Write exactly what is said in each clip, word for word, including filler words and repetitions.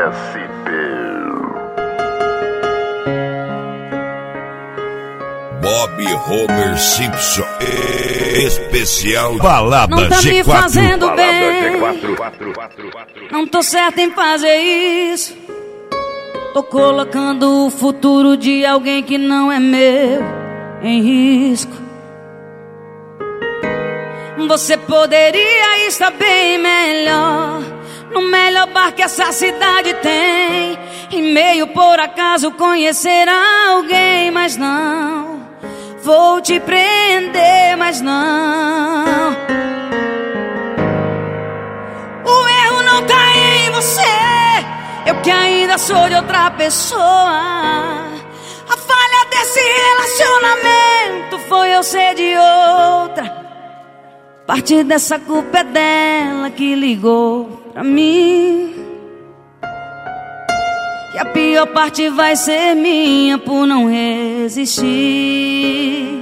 S P. Bob Homer Simpson, especial Balada Não tá G quatro. Me fazendo bem. G quatro. Não tô certa em fazer isso. Tô colocando o futuro de alguém que não é meu em risco. Você poderia estar bem melhor, no melhor bar que essa cidade tem, e meio por acaso conhecer alguém, mas não vou te prender, mas não. O erro não tá em você, eu que ainda sou de outra pessoa. A falha desse relacionamento foi eu ser de outra. Parte dessa culpa é dela que ligou pra mim. E a pior parte vai ser minha por não resistir.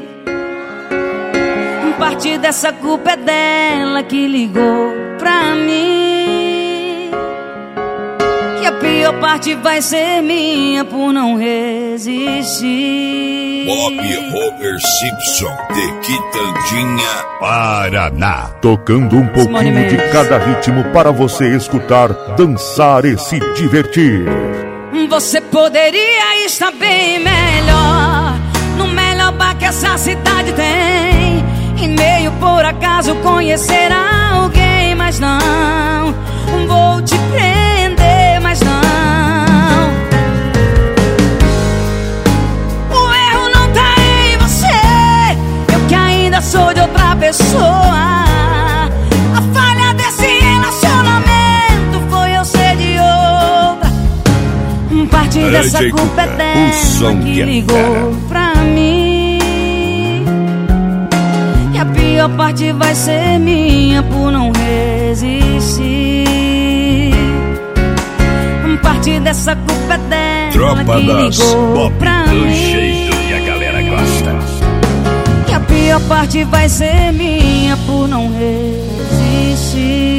Parte dessa culpa é dela que ligou pra mim. E a pior parte vai ser minha por não resistir. Bob Homer Simpson, de Quitandinha, Paraná. Tocando um pouquinho de cada ritmo para você escutar, dançar e se divertir. Você poderia estar bem melhor, no melhor bar que essa cidade tem, e meio por acaso conhecer alguém, mas não vou te prender, mas não. O erro não tá em você, eu que ainda sou de outra pessoa. A falha desse relacionamento foi eu ser de outra. Parte dessa culpa é dela que ligou pra mim. E a pior parte vai ser minha por não resistir. Parte dessa culpa é dela Tropa que das ligou Bob pra do mim. jeito que a galera gosta. E a pior parte vai ser minha por não resistir.